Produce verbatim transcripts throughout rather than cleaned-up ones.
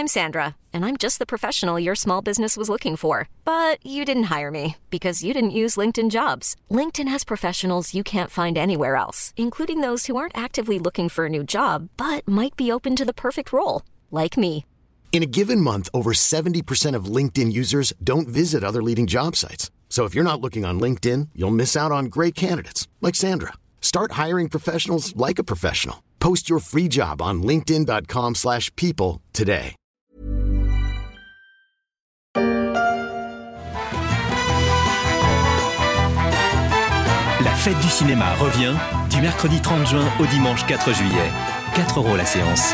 I'm Sandra, and I'm just the professional your small business was looking for. But you didn't hire me because you didn't use LinkedIn Jobs. LinkedIn has professionals you can't find anywhere else, including those who aren't actively looking for a new job, but might be open to the perfect role, like me. In a given month, over seventy percent of LinkedIn users don't visit other leading job sites. So if you're not looking on LinkedIn, you'll miss out on great candidates like Sandra. Start hiring professionals like a professional. Post your free job on linkedin.com slash people today. La fête du cinéma revient du mercredi trente juin au dimanche quatre juillet. quatre euros la séance.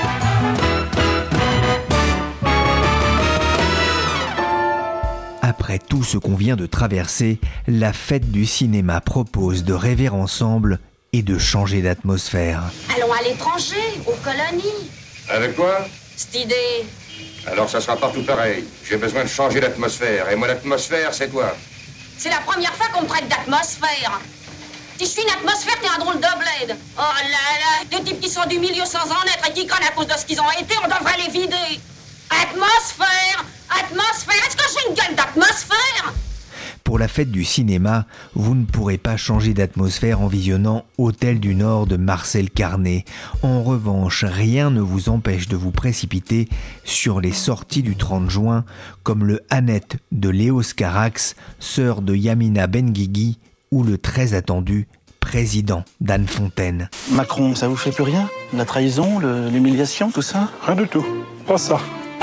Après tout ce qu'on vient de traverser, la fête du cinéma propose de rêver ensemble et de changer d'atmosphère. Allons à l'étranger, aux colonies. Avec quoi? Cette idée. Alors ça sera partout pareil. J'ai besoin de changer d'atmosphère. Et moi, l'atmosphère, c'est toi. C'est la première fois qu'on me traite d'atmosphère. Si je suis une atmosphère, t'es un drôle de bled. Oh là là, des types qui sont du milieu sans en être et qui crânent à cause de ce qu'ils ont été, on devrait les vider. Atmosphère! Atmosphère! Est-ce que j'ai une gueule d'atmosphère? Pour la fête du cinéma, vous ne pourrez pas changer d'atmosphère en visionnant Hôtel du Nord de Marcel Carné. En revanche, rien ne vous empêche de vous précipiter sur les sorties du trente juin, comme le Annette de Léos Carax, sœur de Yamina Benguigui, ou le très attendu Président d'Anne Fontaine. Macron, ça vous fait plus rien? La trahison, le, l'humiliation, tout ça? Rien du tout, pas ça.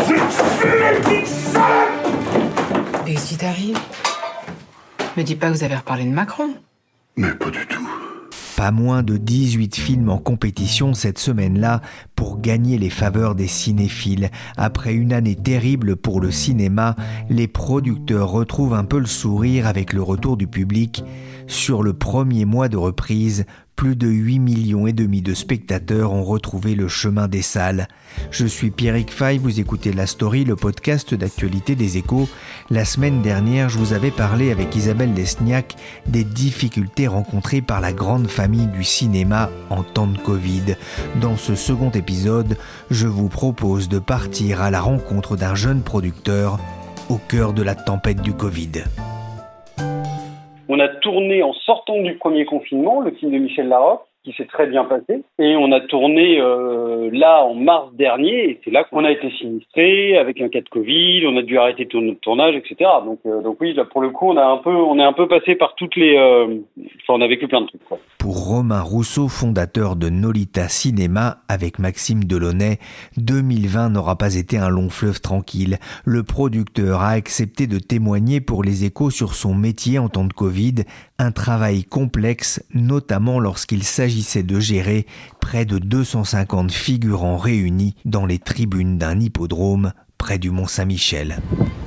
Qu'est-ce qui t'arrive? Me dis pas que vous avez reparlé de Macron. Mais pas du tout. Pas moins de dix-huit films en compétition cette semaine-là pour gagner les faveurs des cinéphiles. Après une année terrible pour le cinéma, les producteurs retrouvent un peu le sourire avec le retour du public. Sur le premier mois de reprise, plus de huit millions et demi de spectateurs ont retrouvé le chemin des salles. Je suis Pierrick Fay, vous écoutez La Story, le podcast d'actualité des Échos. La semaine dernière, je vous avais parlé avec Isabelle Lesniak des difficultés rencontrées par la grande famille du cinéma en temps de Covid. Dans ce second épisode, je vous propose de partir à la rencontre d'un jeune producteur au cœur de la tempête du Covid. On a tourné en sortant du premier confinement, le film de Michel Larocque, qui s'est très bien passé. Et on a tourné euh, là en mars dernier, et c'est là qu'on a été sinistré avec un cas de Covid, on a dû arrêter tout notre tournage, et cetera. Donc, euh, donc oui, là pour le coup, on a un peu, on est un peu passé par toutes les, euh, enfin, on a vécu plein de trucs, quoi. Pour Romain Rousseau, fondateur de Nolita Cinéma avec Maxime Delaunay, deux mille vingt n'aura pas été un long fleuve tranquille. Le producteur a accepté de témoigner pour les Échos sur son métier en temps de Covid, un travail complexe, notamment lorsqu'il s'agissait de gérer près de deux cent cinquante figurants réunis dans les tribunes d'un hippodrome près du Mont-Saint-Michel.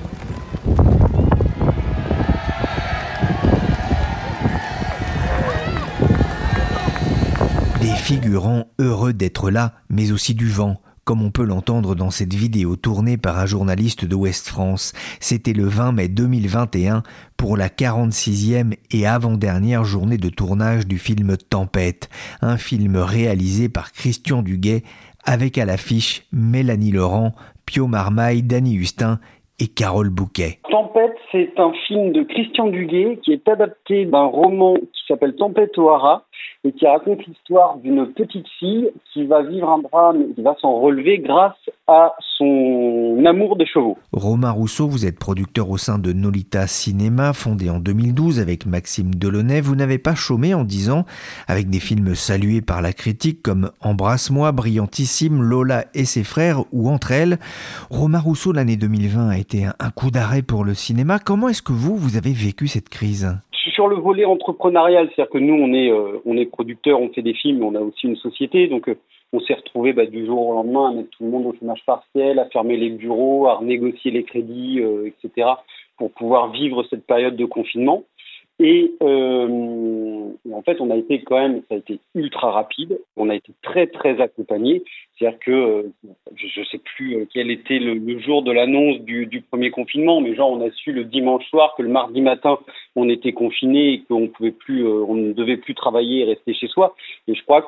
Des figurants heureux d'être là, mais aussi du vent, comme on peut l'entendre dans cette vidéo tournée par un journaliste de Ouest France. C'était le vingt mai deux mille vingt et un pour la quarante-sixième et avant-dernière journée de tournage du film Tempête, un film réalisé par Christian Duguay avec à l'affiche Mélanie Laurent, Pio Marmaille, Danny Hustin et Carole Bouquet. Tempête, c'est un film de Christian Duguay qui est adapté d'un roman qui s'appelle Tempête au Haras et qui raconte l'histoire d'une petite fille qui va vivre un drame et qui va s'en relever grâce à son amour des chevaux. Romain Rousseau, vous êtes producteur au sein de Nolita Cinéma, fondé en deux mille douze avec Maxime Delaunay. Vous n'avez pas chômé en dix ans, avec des films salués par la critique comme Embrasse-moi, Brillantissime, Lola et ses frères ou Entre elles. Romain Rousseau, l'année deux mille vingt a été un, un coup d'arrêt pour le cinéma. Comment est-ce que vous, vous avez vécu cette crise ? Sur le volet entrepreneurial, c'est-à-dire que nous, on est, euh, on est producteurs, on fait des films, on a aussi une société, donc euh, on s'est retrouvé bah, du jour au lendemain à mettre tout le monde au chômage partiel, à fermer les bureaux, à renégocier les crédits, euh, et cetera, pour pouvoir vivre cette période de confinement. Et, euh, et en fait, on a été quand même, ça a été ultra rapide. On a été très très accompagnés. C'est-à-dire que euh, je ne sais plus quel était le, le jour de l'annonce du, du premier confinement, mais genre on a su le dimanche soir que le mardi matin on était confinés et qu'on pouvait plus, euh, on ne devait plus travailler et rester chez soi. Et je crois qu'en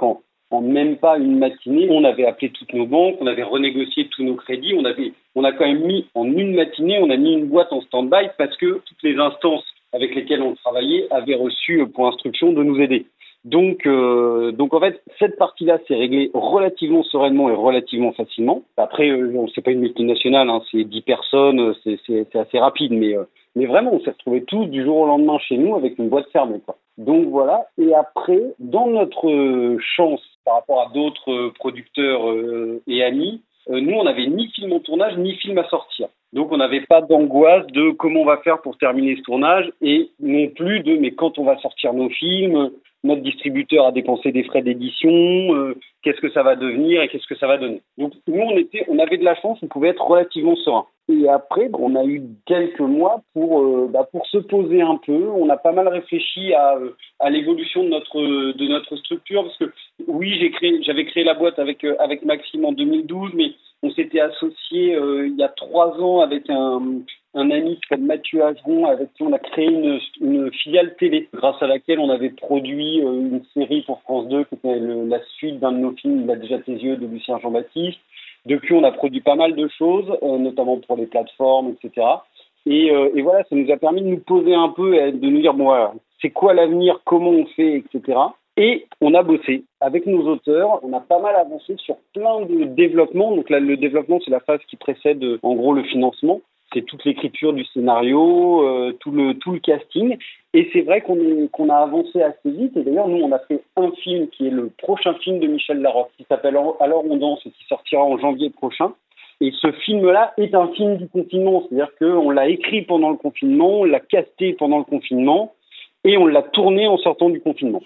en même pas une matinée, on avait appelé toutes nos banques, on avait renégocié tous nos crédits, on avait, on a quand même mis en une matinée, on a mis une boîte en stand-by parce que toutes les instances avec lesquelles on travaillait avaient reçu pour instruction de nous aider. Donc, euh, donc en fait, cette partie-là s'est réglée relativement sereinement et relativement facilement. Après, euh, c'est pas une multinationale, hein, c'est dix personnes, c'est, c'est, c'est assez rapide, mais, euh, mais vraiment, on s'est retrouvés tous du jour au lendemain chez nous avec une boîte fermée, quoi. Donc voilà. Et après, dans notre euh, chance par rapport à d'autres euh, producteurs euh, et amis, euh, nous, on n'avait ni film en tournage, ni film à sortir. Donc, on n'avait pas d'angoisse de comment on va faire pour terminer ce tournage et non plus de mais quand on va sortir nos films, notre distributeur a dépensé des frais d'édition, euh, qu'est-ce que ça va devenir et qu'est-ce que ça va donner. Donc, nous, on était, on avait de la chance, on pouvait être relativement serein. Et après, on a eu quelques mois pour, euh, bah, pour se poser un peu. On a pas mal réfléchi à, à l'évolution de notre, de notre structure parce que oui, j'ai créé, j'avais créé la boîte avec, avec Maxime en deux mille douze, mais on s'était associé euh, il y a trois ans avec un, un ami qui s'appelle Mathieu Ageron, avec qui on a créé une, une filiale télé, grâce à laquelle on avait produit euh, une série pour France deux qui était le, la suite d'un de nos films, Il a déjà tes yeux, de Lucien Jean-Baptiste. Depuis, on a produit pas mal de choses, euh, notamment pour les plateformes, et cetera. Et, euh, et voilà, ça nous a permis de nous poser un peu et de nous dire, bon, voilà, c'est quoi l'avenir, comment on fait, et cetera. Et on a bossé avec nos auteurs, on a pas mal avancé sur plein de développements. Donc là, le développement, c'est la phase qui précède, en gros, le financement. C'est toute l'écriture du scénario, euh, tout le tout le casting. Et c'est vrai qu'on est, qu'on a avancé assez vite. Et d'ailleurs, nous, on a fait un film qui est le prochain film de Michel Larocque, qui s'appelle Alors on danse et qui sortira en janvier prochain. Et ce film-là est un film du confinement. C'est-à-dire qu'on l'a écrit pendant le confinement, on l'a casté pendant le confinement et on l'a tourné en sortant du confinement.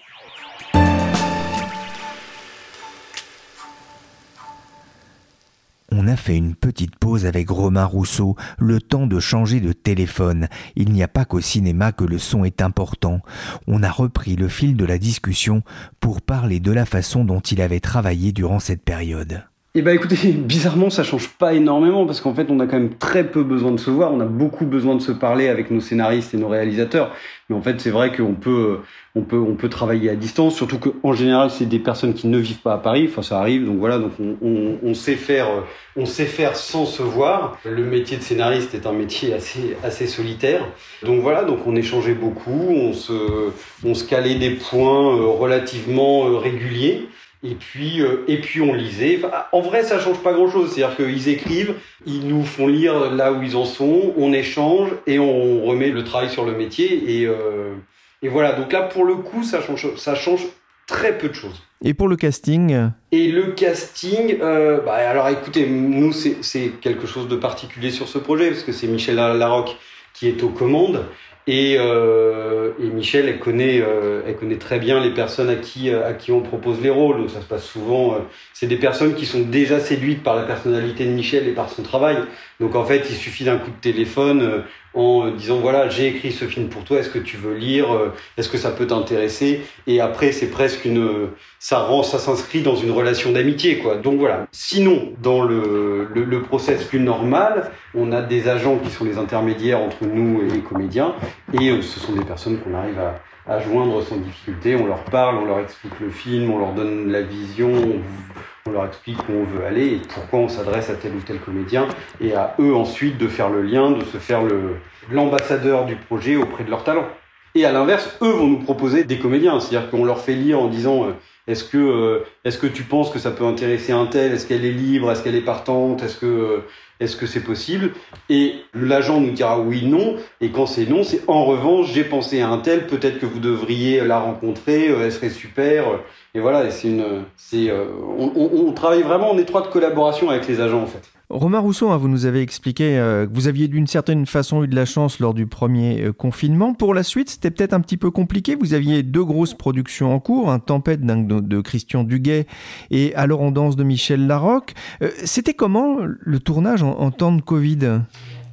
On a fait une petite pause avec Romain Rousseau, le temps de changer de téléphone. Il n'y a pas qu'au cinéma que le son est important. On a repris le fil de la discussion pour parler de la façon dont il avait travaillé durant cette période. Eh ben écoutez, bizarrement ça change pas énormément parce qu'en fait on a quand même très peu besoin de se voir, on a beaucoup besoin de se parler avec nos scénaristes et nos réalisateurs. Mais en fait c'est vrai qu'on peut, on peut, on peut travailler à distance, surtout qu'en général c'est des personnes qui ne vivent pas à Paris, enfin ça arrive, donc voilà, donc on, on, on sait faire, on sait faire sans se voir. Le métier de scénariste est un métier assez, assez solitaire, donc voilà, donc on échangeait beaucoup, on se, on se calait des points relativement réguliers. Et puis, euh, et puis on lisait. Enfin, en vrai, ça change pas grand-chose. C'est-à-dire qu'ils écrivent, ils nous font lire là où ils en sont, on échange et on remet le travail sur le métier. Et, euh, et voilà. Donc là, pour le coup, ça change, ça change très peu de choses. Et pour le casting ? Et le casting, euh, bah alors écoutez, nous c'est, c'est quelque chose de particulier sur ce projet parce que c'est Michel Larocque qui est aux commandes. Et, euh, et Michel, elle connaît, euh, elle connaît très bien les personnes à qui, à qui on propose les rôles. Donc ça se passe souvent. Euh, c'est des personnes qui sont déjà séduites par la personnalité de Michel et par son travail. Donc en fait, il suffit d'un coup de téléphone euh, en disant voilà, j'ai écrit ce film pour toi. Est-ce que tu veux lire ? Est-ce que ça peut t'intéresser ? Et après, c'est presque une, ça rend, ça s'inscrit dans une relation d'amitié, quoi. Donc voilà. Sinon, dans le, le, le process plus normal, on a des agents qui sont les intermédiaires entre nous et les comédiens. Et euh, ce sont des personnes qu'on arrive à, à joindre sans difficulté. On leur parle, on leur explique le film, on leur donne la vision, on, on leur explique où on veut aller et pourquoi on s'adresse à tel ou tel comédien. Et à eux ensuite de faire le lien, de se faire le, l'ambassadeur du projet auprès de leurs talents. Et à l'inverse, eux vont nous proposer des comédiens. C'est-à-dire qu'on leur fait lire en disant euh, est-ce que, euh, est-ce que tu penses que ça peut intéresser un tel ? Est-ce qu'elle est libre ? Est-ce qu'elle est partante ? Est-ce que... Euh, Est-ce que c'est possible ? Et l'agent nous dira oui, non. Et quand c'est non, c'est en revanche, j'ai pensé à un tel, peut-être que vous devriez la rencontrer, elle serait super. Et voilà, c'est une, c'est, on, on, on travaille vraiment en étroite collaboration avec les agents en fait. Romain Rousseau, hein, vous nous avez expliqué euh, que vous aviez d'une certaine façon eu de la chance lors du premier euh, confinement. Pour la suite, c'était peut-être un petit peu compliqué. Vous aviez deux grosses productions en cours, un Tempête de, de Christian Duguay et Alors on danse de Michel Larocque. Euh, c'était comment le tournage en, en temps de Covid ?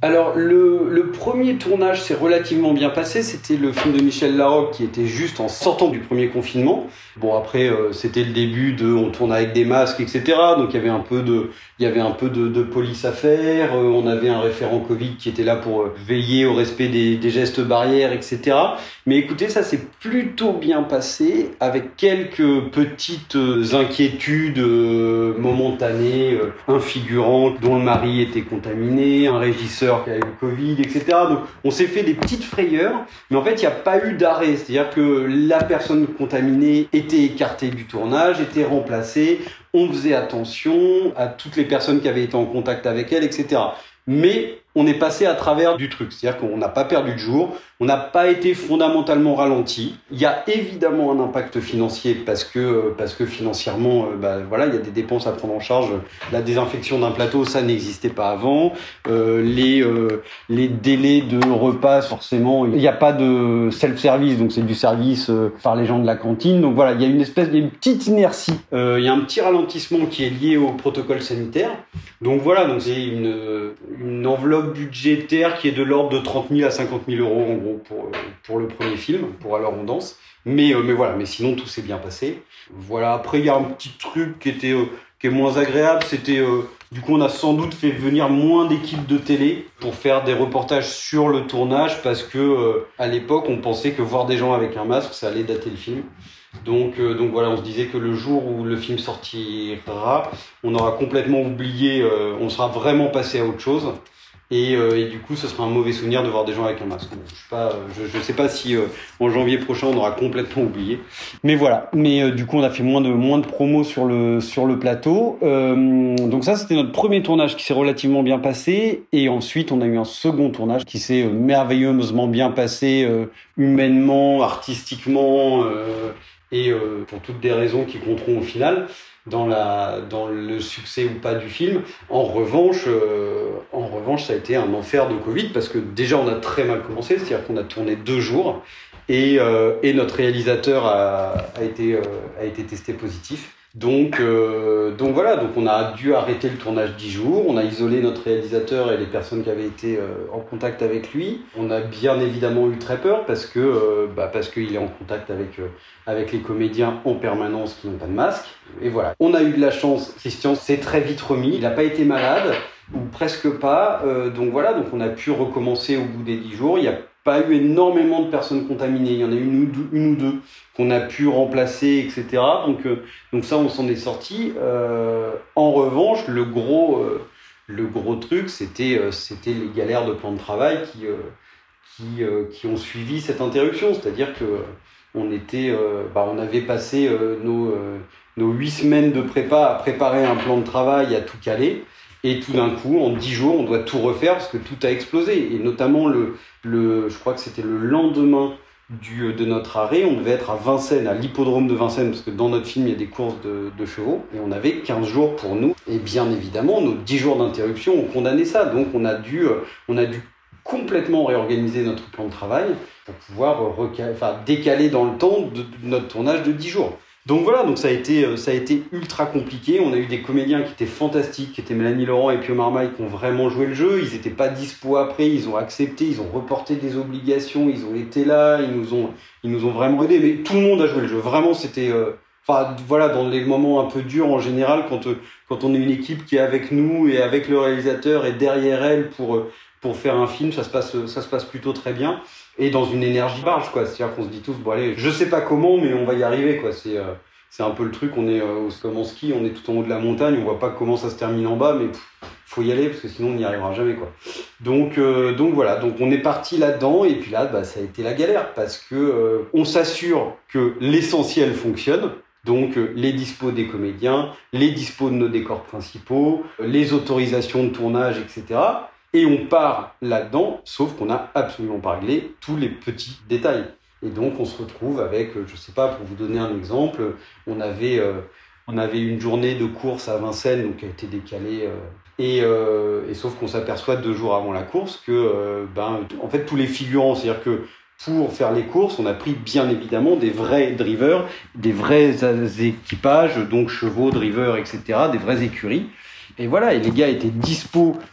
Alors le, le premier tournage s'est relativement bien passé, c'était le film de Michel Larocque qui était juste en sortant du premier confinement. Bon après euh, c'était le début de on tourne avec des masques et cetera. Donc il y avait un peu de il y avait un peu de, de police à faire. Euh, on avait un référent Covid qui était là pour euh, veiller au respect des, des gestes barrières et cetera. Mais écoutez, ça s'est plutôt bien passé avec quelques petites euh, inquiétudes euh, momentanées. Euh, un figurant dont le mari était contaminé, un régisseur qui a eu le Covid, et cetera. Donc on s'est fait des petites frayeurs, mais en fait il n'y a pas eu d'arrêt. C'est-à-dire que la personne contaminée était écartée du tournage, était remplacée. On faisait attention à toutes les personnes qui avaient été en contact avec elle, et cetera. Mais on est passé à travers du truc, c'est-à-dire qu'on n'a pas perdu de jour, on n'a pas été fondamentalement ralenti. Il y a évidemment un impact financier parce que parce que financièrement, euh, bah voilà, il y a des dépenses à prendre en charge. La désinfection d'un plateau, ça n'existait pas avant. Euh, les euh, les délais de repas, forcément, il n'y a pas de self-service, donc c'est du service euh, par les gens de la cantine. Donc voilà, il y a une espèce, il y a une petite inertie, euh, il y a un petit ralentissement qui est lié au protocole sanitaire. Donc voilà, donc c'est une une enveloppe budgétaire qui est de l'ordre de trente mille à cinquante mille euros en gros pour pour le premier film, pour Alors on danse. Mais euh, mais voilà, mais sinon tout s'est bien passé. Voilà, après il y a un petit truc qui était euh, qui est moins agréable, c'était euh, du coup on a sans doute fait venir moins d'équipes de télé pour faire des reportages sur le tournage parce que euh, à l'époque on pensait que voir des gens avec un masque ça allait dater le film. Donc, euh, donc voilà, on se disait que le jour où le film sortira, on aura complètement oublié, euh, on sera vraiment passé à autre chose. Et, euh, et du coup, ce sera un mauvais souvenir de voir des gens avec un masque. Bon, je sais pas, je, je sais pas si euh, en janvier prochain on aura complètement oublié. Mais voilà. Mais euh, du coup, on a fait moins de moins de promos sur le sur le plateau. Euh, donc ça, c'était notre premier tournage qui s'est relativement bien passé. Et ensuite, on a eu un second tournage qui s'est euh, merveilleusement bien passé, euh, humainement, artistiquement, euh, et euh, pour toutes des raisons qui compteront au final. Dans la dans le succès ou pas du film. En revanche, euh, en revanche, ça a été un enfer de Covid parce que déjà on a très mal commencé, c'est-à-dire qu'on a tourné deux jours et euh, et notre réalisateur a a été euh, a été testé positif. Donc euh, donc voilà, donc on a dû arrêter le tournage dix jours. On a isolé notre réalisateur et les personnes qui avaient été euh, en contact avec lui. On a bien évidemment eu très peur parce que euh, bah parce qu'il est en contact avec euh, avec les comédiens en permanence qui n'ont pas de masque. Et voilà. On a eu de la chance. Christian s'est très vite remis. Il n'a pas été malade ou presque pas. Euh, donc voilà. Donc on a pu recommencer au bout des dix jours. Il y a pas eu énormément de personnes contaminées. Il y en a une ou deux, une ou deux qu'on a pu remplacer, et cetera. Donc, euh, donc ça, on s'en est sorti. Euh, en revanche, le gros, euh, le gros truc, c'était, euh, c'était les galères de plan de travail qui, euh, qui, euh, qui ont suivi cette interruption. C'est-à-dire que euh, on était, euh, bah, on avait passé euh, nos, euh, nos huit semaines de prépa à préparer un plan de travail, à tout caler. Et tout d'un coup, en dix jours, on doit tout refaire parce que tout a explosé. Et notamment, le, le, je crois que c'était le lendemain du, de notre arrêt, on devait être à Vincennes, à l'hippodrome de Vincennes, parce que dans notre film, il y a des courses de, de chevaux. Et on avait quinze jours pour nous. Et bien évidemment, nos dix jours d'interruption ont condamné ça. Donc, on a dû, on a dû complètement réorganiser notre plan de travail pour pouvoir recal- enfin, décaler dans le temps de, de notre tournage de dix jours. Donc voilà, donc ça a été ça a été ultra compliqué. On a eu des comédiens qui étaient fantastiques, qui étaient Mélanie Laurent et Pio Marmaille, qui ont vraiment joué le jeu. Ils étaient pas dispo après, ils ont accepté, ils ont reporté des obligations, ils ont été là, ils nous ont ils nous ont vraiment aidés. Mais tout le monde a joué le jeu. Vraiment, c'était euh, enfin voilà, dans les moments un peu durs en général, quand euh, quand on est une équipe qui est avec nous et avec le réalisateur et derrière elle pour euh, pour faire un film, ça se passe ça se passe plutôt très bien. Et dans une énergie barge, quoi. C'est-à-dire qu'on se dit tous, bon allez, je sais pas comment, mais on va y arriver, quoi. C'est, euh, c'est un peu le truc, on est euh, comme en ski, on est tout en haut de la montagne, on voit pas comment ça se termine en bas, mais pff, faut y aller, parce que sinon on n'y arrivera jamais, quoi. Donc, euh, donc voilà, donc on est parti là-dedans, et puis là, bah, ça a été la galère, parce que euh, on s'assure que l'essentiel fonctionne. Donc euh, les dispos des comédiens, les dispos de nos décors principaux, les autorisations de tournage, et cetera. Et on part là-dedans, sauf qu'on n'a absolument pas réglé tous les petits détails. Et donc, on se retrouve avec, je sais pas, pour vous donner un exemple, on avait, euh, on avait une journée de course à Vincennes, donc qui a été décalée. Euh, et, euh, et sauf qu'on s'aperçoit deux jours avant la course que, euh, ben, en fait, tous les figurants, c'est-à-dire que pour faire les courses, on a pris bien évidemment des vrais drivers, des vrais équipages, donc chevaux, drivers, et cetera, des vraies écuries. Et voilà, et les gars étaient dispo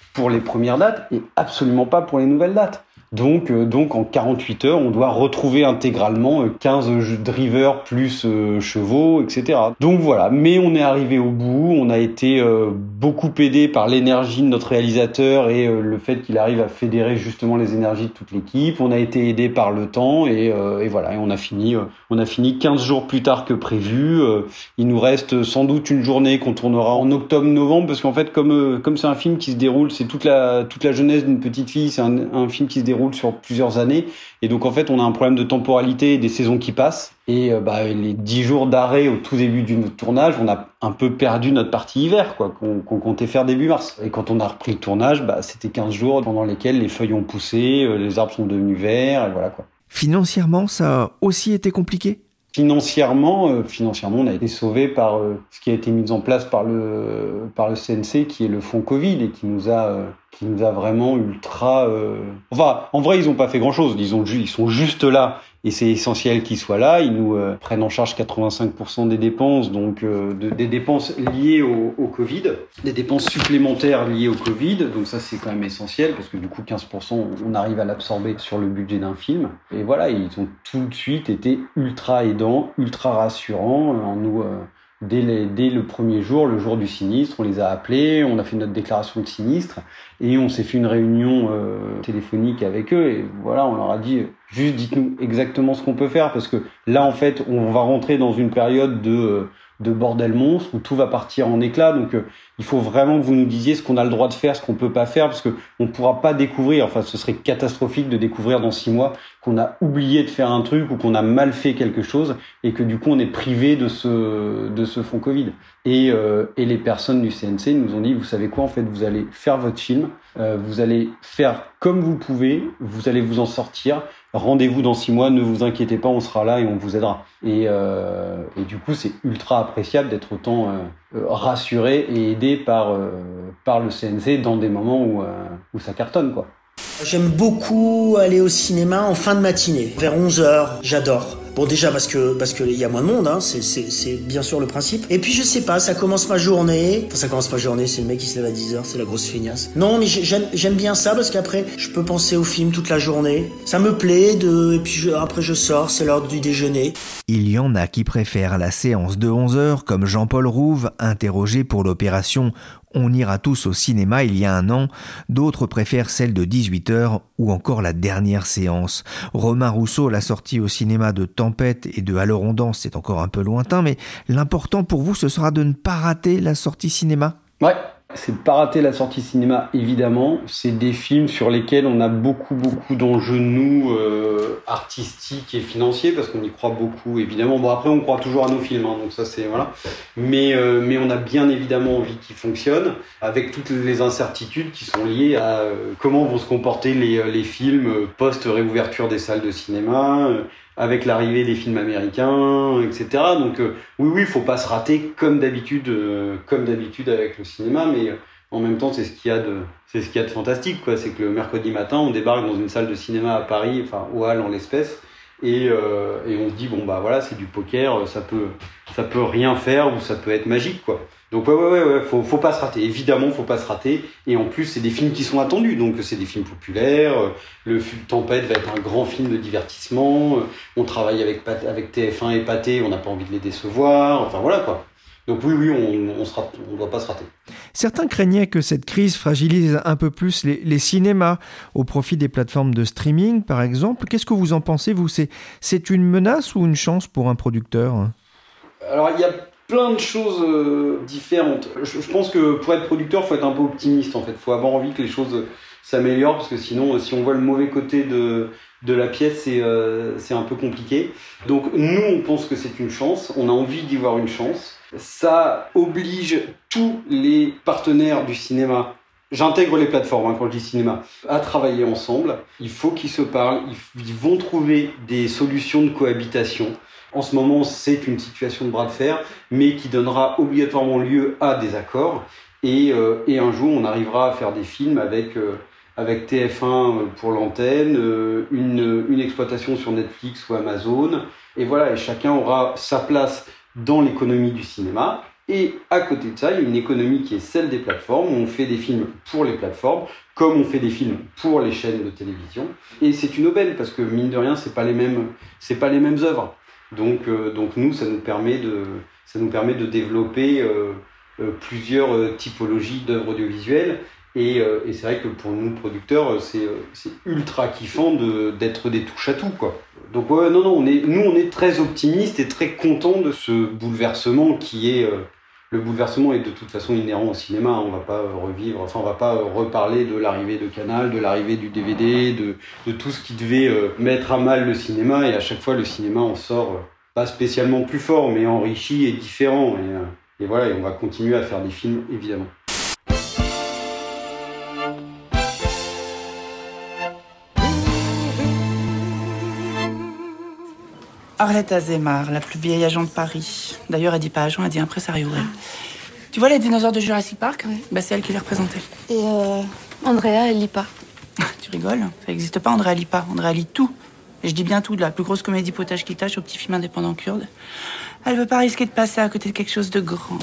pour les premières dates et absolument pas pour les nouvelles dates. Donc, euh, donc en quarante-huit heures, on doit retrouver intégralement euh, quinze drivers plus euh, chevaux, et cetera. Donc voilà, mais on est arrivé au bout, on a été euh, beaucoup aidé par l'énergie de notre réalisateur et euh, le fait qu'il arrive à fédérer justement les énergies de toute l'équipe. On a été aidé par le temps et, euh, et voilà, et on a fini, euh, on a fini quinze jours plus tard que prévu. Euh, il nous reste sans doute une journée qu'on tournera en octobre-novembre parce qu'en fait, comme euh, comme c'est un film qui se déroule, c'est toute la toute la jeunesse d'une petite fille, c'est un, un film qui se déroule sur plusieurs années et donc en fait on a un problème de temporalité et des saisons qui passent et euh, bah, les dix jours d'arrêt au tout début du tournage, on a un peu perdu notre partie hiver quoi qu'on, qu'on comptait faire début mars et quand on a repris le tournage, bah, c'était quinze jours pendant lesquels les feuilles ont poussé, euh, les arbres sont devenus verts et voilà quoi. Financièrement, ça a aussi été compliqué ? Financièrement, euh, financièrement, on a été sauvé par euh, ce qui a été mis en place par le par le C N C, qui est le fonds Covid et qui nous a euh, qui nous a vraiment ultra. Euh... Enfin, en vrai, ils ont pas fait grand chose. Ils ont ils sont juste là et c'est essentiel qu'ils soient là. Ils nous euh, prennent en charge quatre-vingt-cinq pour cent des dépenses, donc euh, de, des dépenses liées au, au Covid, des dépenses supplémentaires liées au Covid. Donc ça, c'est quand même essentiel parce que du coup, quinze pour cent, on arrive à l'absorber sur le budget d'un film. Et voilà, ils ont tout de suite été ultra aidants, ultra rassurants en nous. Euh, Dès, les, dès le premier jour, le jour du sinistre, on les a appelés, on a fait notre déclaration de sinistre et on s'est fait une réunion euh, téléphonique avec eux et voilà, on leur a dit juste dites-nous exactement ce qu'on peut faire parce que là en fait on va rentrer dans une période de de bordel monstre où tout va partir en éclats donc euh, il faut vraiment que vous nous disiez ce qu'on a le droit de faire, ce qu'on peut pas faire parce que on pourra pas découvrir, enfin ce serait catastrophique de découvrir dans six mois qu'on a oublié de faire un truc ou qu'on a mal fait quelque chose et que du coup on est privé de ce de ce fonds Covid et euh, et les personnes du C N C nous ont dit vous savez quoi en fait vous allez faire votre film, euh, vous allez faire comme vous pouvez, vous allez vous en sortir. Rendez-vous dans six mois, ne vous inquiétez pas, on sera là et on vous aidera. Et, euh, et du coup, c'est ultra appréciable d'être autant euh, rassuré et aidé par, euh, par le C N C dans des moments où, euh, où ça cartonne, quoi. J'aime beaucoup aller au cinéma en fin de matinée, vers onze heures, j'adore. Bon déjà parce que parce que il y a moins de monde, hein, c'est c'est c'est bien sûr le principe. Et puis je sais pas, ça commence ma journée. Enfin ça commence ma journée, c'est le mec qui se lève à dix heures, c'est la grosse feignasse. Non mais j'aime j'aime bien ça parce qu'après je peux penser au film toute la journée. Ça me plaît de et puis je, après je sors, c'est l'heure du déjeuner. Il y en a qui préfèrent la séance de onze heures comme Jean-Paul Rouve, interrogé pour l'opération On ira tous au cinéma il y a un an. D'autres préfèrent celle de dix-huit heures ou encore la dernière séance. Romain Rousseau l'a sortie au cinéma de Tempête et de Alors on danse, c'est encore un peu lointain, mais l'important pour vous, ce sera de ne pas rater la sortie cinéma ? Ouais, c'est de pas rater la sortie cinéma, évidemment. C'est des films sur lesquels on a beaucoup, beaucoup d'enjeux, nous, euh, artistiques et financiers, parce qu'on y croit beaucoup, évidemment. Bon, après, on croit toujours à nos films, hein, donc ça, c'est... voilà. Mais, euh, mais on a bien évidemment envie qu'ils fonctionnent, avec toutes les incertitudes qui sont liées à euh, comment vont se comporter les, les films post-réouverture des salles de cinéma, euh, avec l'arrivée des films américains, et cetera. Donc euh, oui, oui, faut pas se rater comme d'habitude, euh, comme d'habitude avec le cinéma, mais euh, en même temps, c'est ce qu'il y a de, c'est ce qu'il y a de fantastique, quoi. C'est que le mercredi matin, on débarque dans une salle de cinéma à Paris, enfin au Halles en l'espèce, et euh, et on se dit bon bah voilà, c'est du poker, ça peut, ça peut rien faire ou ça peut être magique, quoi. Donc ouais ouais ouais ouais, faut faut pas se rater. Évidemment, faut pas se rater. Et en plus, c'est des films qui sont attendus, donc c'est des films populaires. Le film Tempête va être un grand film de divertissement. On travaille avec avec T F un et Pathé, on n'a pas envie de les décevoir. Enfin voilà quoi. Donc oui oui, on on se rate, on doit pas se rater. Certains craignaient que cette crise fragilise un peu plus les, les cinémas au profit des plateformes de streaming, par exemple. Qu'est-ce que vous en pensez, vous ? C'est c'est une menace ou une chance pour un producteur ? Alors il y a plein de choses euh, différentes. Je, je pense que pour être producteur, faut être un peu optimiste en fait. Faut avoir envie que les choses s'améliorent parce que sinon, si on voit le mauvais côté de de la pièce, c'est euh, c'est un peu compliqué. Donc nous, on pense que c'est une chance. On a envie d'y voir une chance. Ça oblige tous les partenaires du cinéma. J'intègre les plateformes hein, quand je dis cinéma, à travailler ensemble. Il faut qu'ils se parlent. Ils, ils vont trouver des solutions de cohabitation. En ce moment, c'est une situation de bras de fer, mais qui donnera obligatoirement lieu à des accords. Et, euh, et un jour, on arrivera à faire des films avec, euh, avec T F un pour l'antenne, euh, une, une exploitation sur Netflix ou Amazon. Et voilà, et chacun aura sa place dans l'économie du cinéma. Et à côté de ça, il y a une économie qui est celle des plateformes, où on fait des films pour les plateformes, comme on fait des films pour les chaînes de télévision. Et c'est une aubaine, parce que mine de rien, c'est pas les mêmes, c'est pas les mêmes œuvres. Donc, euh, donc nous, ça nous permet de, ça nous permet de développer euh, euh, plusieurs euh, typologies d'œuvres audiovisuelles. Et, euh, et c'est vrai que pour nous, producteurs, c'est, euh, c'est ultra kiffant de, d'être des touche-à-tout, quoi. Donc ouais, non, non, on est, nous, on est très optimistes et très contents de ce bouleversement qui est... Euh, le bouleversement est de toute façon inhérent au cinéma. On va pas revivre, enfin, on va pas reparler de l'arrivée de Canal, de l'arrivée du D V D, de, de tout ce qui devait euh, mettre à mal le cinéma. Et à chaque fois, le cinéma en sort euh, pas spécialement plus fort, mais enrichi et différent. Et, euh, et voilà, et on va continuer à faire des films, évidemment. Arlette Azémar, la plus vieille agent de Paris. D'ailleurs, elle dit pas agent, elle dit impresario. Ouais. Tu vois les dinosaures de Jurassic Park ? Ouais. Bah, c'est elle qui les représentait. Et euh, Andrea, elle lit pas. Tu rigoles ? Ça n'existe pas, Andrea lit pas. Andrea lit tout. Et je dis bien tout, de la plus grosse comédie potage qui tâche au petit film indépendant kurde. Elle veut pas risquer de passer à côté de quelque chose de grand.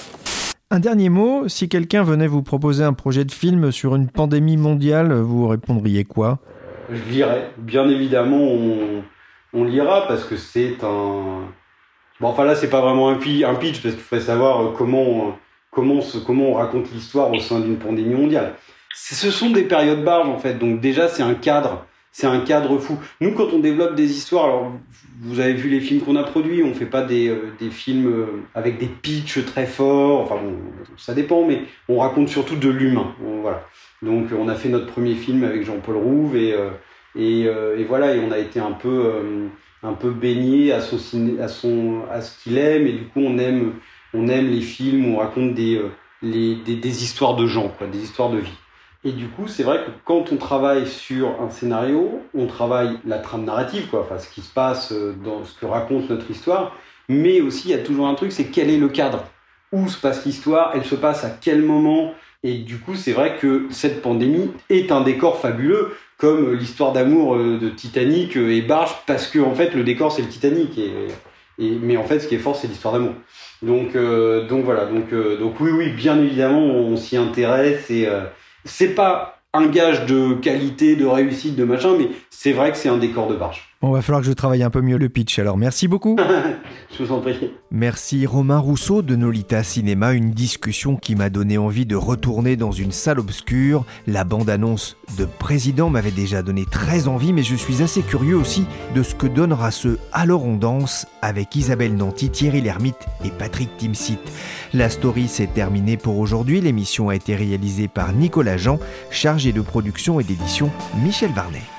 Un dernier mot, si quelqu'un venait vous proposer un projet de film sur une pandémie mondiale, vous répondriez quoi ? Je dirais, bien évidemment, on... on lira parce que c'est un... Bon, enfin là, c'est pas vraiment un pitch, parce qu'il faudrait savoir comment, comment, comment on raconte l'histoire au sein d'une pandémie mondiale. Ce sont des périodes barges, en fait. Donc déjà, c'est un cadre. C'est un cadre fou. Nous, quand on développe des histoires, alors vous avez vu les films qu'on a produits, on fait pas des, euh, des films avec des pitchs très forts. Enfin bon, ça dépend, mais on raconte surtout de l'humain. Bon, voilà. Donc on a fait notre premier film avec Jean-Paul Rouve et... Euh, Et, euh, et voilà, et on a été un peu, euh, un peu baigné à, son ciné, à, son, à ce qu'il aime, et du coup on aime, on aime les films où on raconte des, euh, les, des, des histoires de gens, quoi, des histoires de vie. Et du coup, c'est vrai que quand on travaille sur un scénario, on travaille la trame narrative, quoi, enfin, ce qui se passe dans ce que raconte notre histoire, mais aussi il y a toujours un truc, c'est quel est le cadre ? Où se passe l'histoire ? Elle se passe à quel moment ? Et du coup, c'est vrai que cette pandémie est un décor fabuleux, comme l'histoire d'amour de Titanic et Barge, parce que en fait, le décor, c'est le Titanic. Et, et, mais en fait, ce qui est fort, c'est l'histoire d'amour. Donc, euh, donc voilà. Donc, euh, donc oui, oui, bien évidemment, on s'y intéresse. Et euh, c'est pas un gage de qualité, de réussite, de machin, mais c'est vrai que c'est un décor de Barge. Bon, va falloir que je travaille un peu mieux le pitch, alors merci beaucoup. Je vous en prie. Merci Romain Rousseau de Nolita Cinéma, une discussion qui m'a donné envie de retourner dans une salle obscure. La bande-annonce de Président m'avait déjà donné très envie, mais je suis assez curieux aussi de ce que donnera ce Alors on danse avec Isabelle Nanty, Thierry Lhermitte et Patrick Timsit. La story s'est terminée pour aujourd'hui. L'émission a été réalisée par Nicolas Jean, chargé de production et d'édition Michel Varnet.